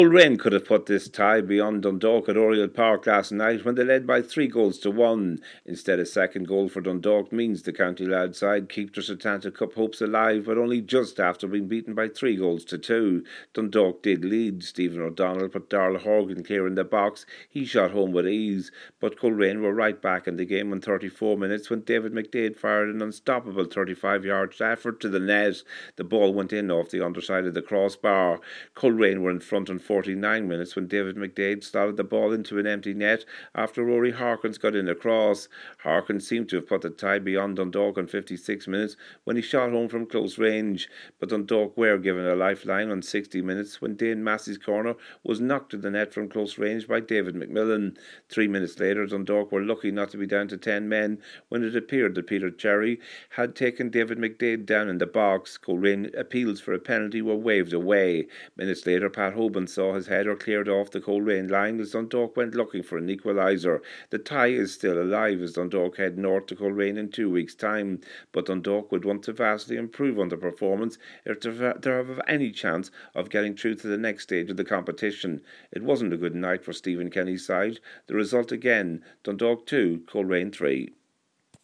Coleraine could have put this tie beyond Dundalk at Oriel Park last night when they led by 3 goals to 1. Instead, a second goal for Dundalk means the County Loud side keep their Setanta Cup hopes alive, but only just after being beaten by 3 goals to 2. Dundalk did lead. Stephen O'Donnell put Darrell Horgan clear in the box. He shot home with ease, but Coleraine were right back in the game in 34 minutes when David McDade fired an unstoppable 35-yard effort to the net. The ball went in off the underside of the crossbar. Coleraine were in front in 49 minutes when David McDade slotted the ball into an empty net after Rory Harkins got in across. Harkins seemed to have put the tie beyond Dundalk in 56 minutes when he shot home from close range, but Dundalk were given a lifeline on 60 minutes when Dane Massey's corner was knocked to the net from close range by David McMillan. 3 minutes later, Dundalk were lucky not to be down to 10 men when it appeared that Peter Cherry had taken David McDade down in the box. Coleraine appeals for a penalty were waved away. Minutes later, Pat Hoban saw his header cleared off the Coleraine line as Dundalk went looking for an equaliser. The tie is still alive as Dundalk head north to Coleraine in 2 weeks' time, but Dundalk would want to vastly improve on the performance if they have any chance of getting through to the next stage of the competition. It wasn't a good night for Stephen Kenny's side. The result again, Dundalk 2, Coleraine 3.